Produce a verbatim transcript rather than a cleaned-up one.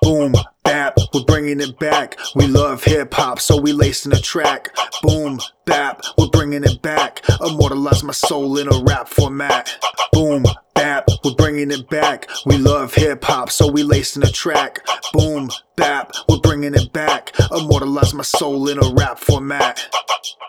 Boom, bap, we're bringing it back. We love hip-hop, so we lacing the track. Boom, bap, we're bringing it back. Immortalize my soul in a rap format. Boom, bap, we're bringing it back. We love hip-hop, so we lacing the track. Boom, bap, we're bringing it back. Immortalize my soul in a rap format.